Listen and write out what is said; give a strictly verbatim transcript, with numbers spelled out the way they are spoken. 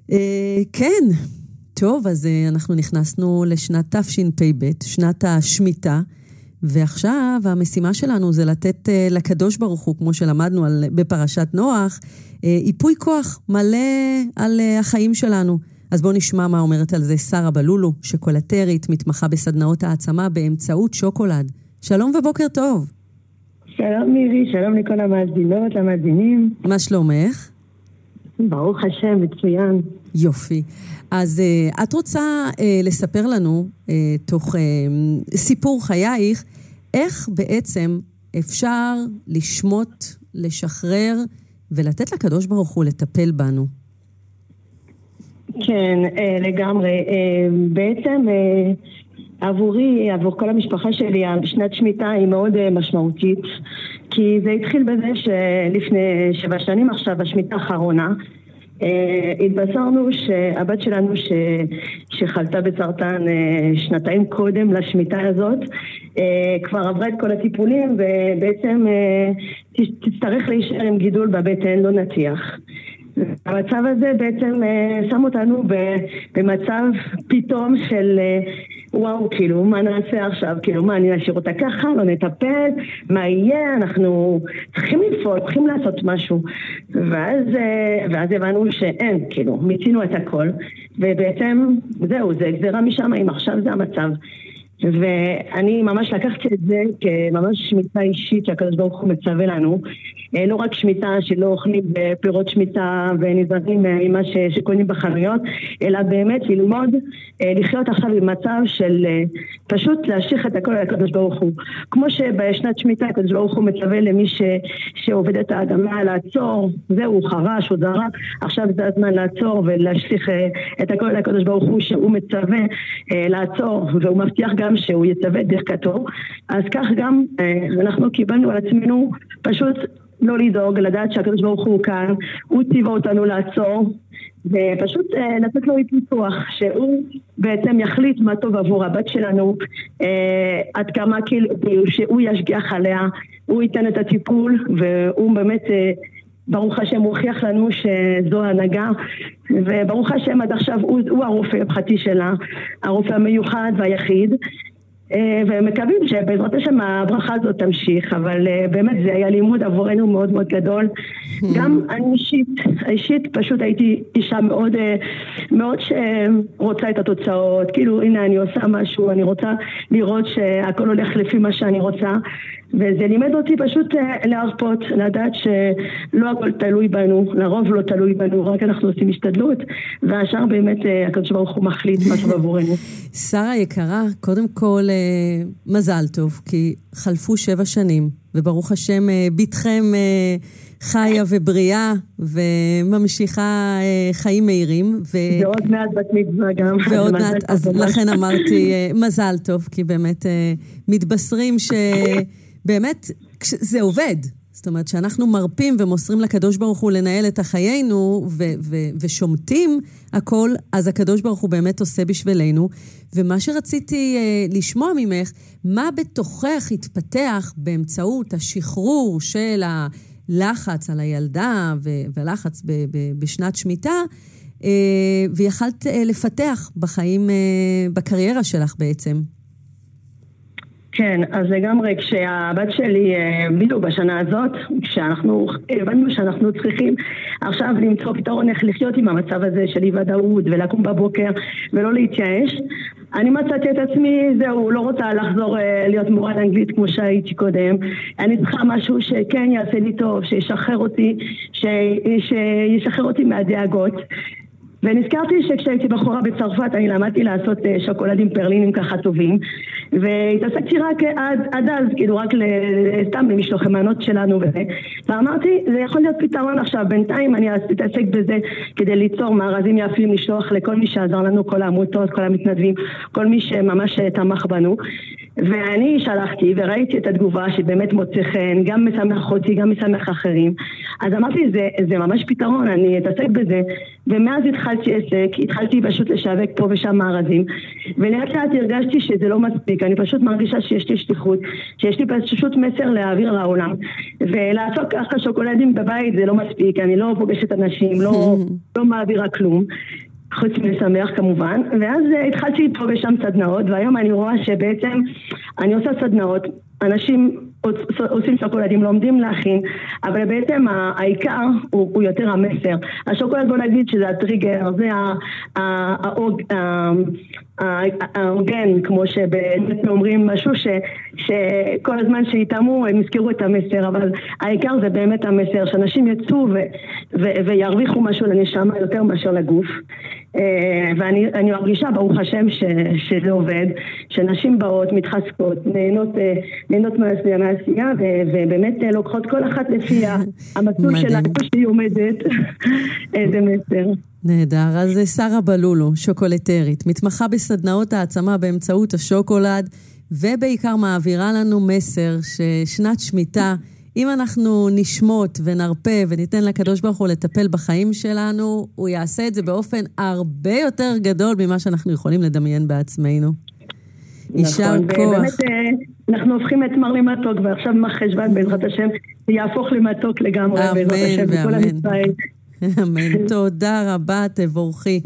כן, טוב, אז אנחנו נכנסנו לשנת תשפ"ב, שנת השמיטה, ועכשיו המשימה שלנו זה לתת לקדוש ברוך הוא, כמו שלמדנו על, בפרשת נוח, איפוי כוח מלא על החיים שלנו. אז בואו נשמע מה אומרת על זה שרה בלולו, שקולטרית, מתמחה בסדנאות העצמה באמצעות שוקולד. שלום ובוקר טוב. שלום מירי, שלום לכל המאזינות, המאזינים. מה שלומך? ברוך השם, מצוין. יופי. אז uh, את רוצה uh, לספר לנו, uh, תוך uh, סיפור חייך, איך בעצם אפשר לשמות, לשחרר ולתת לקדוש ברוך הוא לטפל בנו? כן, uh, לגמרי. Uh, בעצם uh, עבורי, עבור כל המשפחה שלי, שנת שמיטה היא מאוד uh, משמעותית, כי זה התחיל בזה שלפני שבע שנים עכשיו, השמיטה האחרונה, Uh, התבשרנו שהבת שלנו ש... שחלתה בסרטן uh, שנתיים קודם לשמיטה הזאת uh, כבר עברה את כל הטיפולים ובעצם uh, תצטרך להישאר עם גידול בבטן, לא נתיח. המצב הזה בעצם uh, שם אותנו במצב פתאום של uh, וואו, כאילו, מה נעשה עכשיו? כאילו, מה, אני נשאיר אותה ככה? לא נטפל? מה יהיה? אנחנו צריכים לפעול, צריכים לעשות משהו. ואז, uh, ואז הבנו שאין, כאילו, מיצינו את הכל. ובעצם, זהו, זה גזירה משם, אם עכשיו זה המצב. ואני ממש לקחתי את זה כממש שמיטה אישית שהקדוש ברוך הוא מצווה לנו, לא רק שמיטה שלא אוכלים פירות שמיטה ונזהרים ממה שקונים בחנויות, אלא באמת ללמוד לחיות עכשיו במצב של פשוט להשליך את הכל על הקדוש ברוך הוא. כמו שבשנת שמיטה הקדוש ברוך הוא מצווה למי ש... שעובד את האדמה לעצור, זהו, חרש או זרה, עכשיו זה הזמן לעצור ולהשליך את הכל על הקדוש ברוך הוא שהוא מצווה לעצור, והוא מבטיח גם שהוא יצווה את ברכתו. אז כך גם אנחנו קיבלנו על עצמנו פשוט לא לדאוג, לדעת שהקדוש ברוך הוא כאן, הוא ציווה אותנו לעצור, ופשוט לתת לו פיתוח, שהוא בעצם יחליט מה טוב עבור הבת שלנו, עד כמה כאילו שהוא ישגיח עליה, הוא ייתן את הטיפול, והוא באמת ברוך השם הוכיח לנו שזו הנהגה, וברוך השם עד עכשיו הוא, הוא הרופא הפרטי שלה, הרופא המיוחד והיחיד, ומקווים שבעזרת השם הברכה הזאת תמשיך, אבל באמת זה היה לימוד עבורנו מאוד מאוד גדול. גם אני אישית, אישית פשוט הייתי אישה מאוד, מאוד שרוצה את התוצאות, כאילו הנה אני עושה משהו, אני רוצה לראות שהכל הולך לפי מה שאני רוצה, וזה לימד אותי פשוט להרפות, לדעת שלא הכל תלוי בנו, לרוב לא תלוי בנו, רק אנחנו עושים השתדלות, והשאר באמת הקדוש ברוך הוא מחליט משהו עבורנו. שרה יקרה, קודם כל מזל טוב, כי חלפו שבע שנים, וברוך השם ביתכם חיה ובריאה, וממשיכה חיים מהירים. ו... ועוד מעט בת מצווה גם. ועוד מעט, אז לכן אמרתי מזל טוב, כי באמת מתבשרים שבאמת זה עובד. זאת אומרת שאנחנו מרפים ומוסרים לקדוש ברוך הוא לנהל את החיינו ו- ו- ושומטים הכל, אז הקדוש ברוך הוא באמת עושה בשבילנו. ומה שרציתי uh, לשמוע ממך, מה בתוכך התפתח באמצעות השחרור של הלחץ על הילדה ו- ולחץ ב- ב- בשנת שמיטה, uh, ויכלת uh, לפתח בחיים, uh, בקריירה שלך בעצם. כן, אז לגמרי, כשהבת שלי, בדיוק בשנה הזאת, כשאנחנו הבנו שאנחנו צריכים עכשיו למצוא פתרון איך לחיות עם המצב הזה של אי ודאות ולקום בבוקר ולא להתייאש, אני מצאתי את עצמי, זהו, לא רוצה לחזור להיות מורה לאנגלית כמו שהייתי קודם, אני צריכה משהו שכן יעשה לי טוב, שישחרר אותי, שישחרר אותי מהדאגות. ונזכרתי שכשהייתי בחורה בצרפת אני למדתי לעשות שוקולדים פרלינים ככה טובים, והתעסקתי רק עד, עד אז, כאילו רק סתם למשלוחי מנות שלנו וזה, ואמרתי זה יכול להיות פתרון עכשיו, בינתיים אני אתעסק בזה כדי ליצור מארזים יפים לשלוח לכל מי שעזר לנו, כל העמותות, כל המתנדבים, כל מי שממש תמך בנו. ואני שלחתי וראיתי את התגובה שבאמת מוצא חן, גם משמח אותי, גם משמח אחרים. אז אמרתי, זה, זה ממש פתרון, אני אתעסק בזה. ומאז התחלתי עסק, התחלתי פשוט לשווק פה ושם מארזים. ולאט לאט הרגשתי שזה לא מספיק, אני פשוט מרגישה שיש לי שליחות, שיש לי פשוט מסר להעביר לעולם. ולעשות ככה שוקולדים בבית זה לא מספיק, אני לא פוגשת אנשים, לא, לא מעבירה כלום. חוץ משמח כמובן, ואז התחלתי פה ושם סדנאות, והיום אני רואה שבעצם אני עושה סדנאות, אנשים עושים שוקולדים, לומדים להכין, אבל בעצם העיקר הוא, הוא יותר המסר. השוקולד, בוא נגיד שזה הטריגר, זה האורגן, כמו שבאמת אומרים משהו ש, שכל הזמן שיתאמו הם יזכרו את המסר, אבל העיקר זה באמת המסר, שאנשים יצאו ו, ו, וירוויחו משהו לנשמה יותר מאשר לגוף. ואני אני מרגישה ברוך השם ש, שזה עובד, שנשים באות, מתחזקות, נהנות, נהנות מהעשייה, ובאמת לוקחות כל אחת לפי המסלול שלה, שהיא עומדת. איזה מסר. נהדר. אז שרה בלולו, שוקולטרית, מתמחה בסדנאות העצמה באמצעות השוקולד, ובעיקר מעבירה לנו מסר ששנת שמיטה, אם אנחנו נשמות ונרפה וניתן לקדוש ברוך הוא לטפל בחיים שלנו, הוא יעשה את זה באופן הרבה יותר גדול ממה שאנחנו יכולים לדמיין בעצמנו. יישר כוח. ובאמת אנחנו הופכים את מר למתוק, ועכשיו מחשבן בעזרת השם יהפוך למתוק לגמרי בעזרת השם. אמן ואמן. אמן. תודה רבה, תבורכי.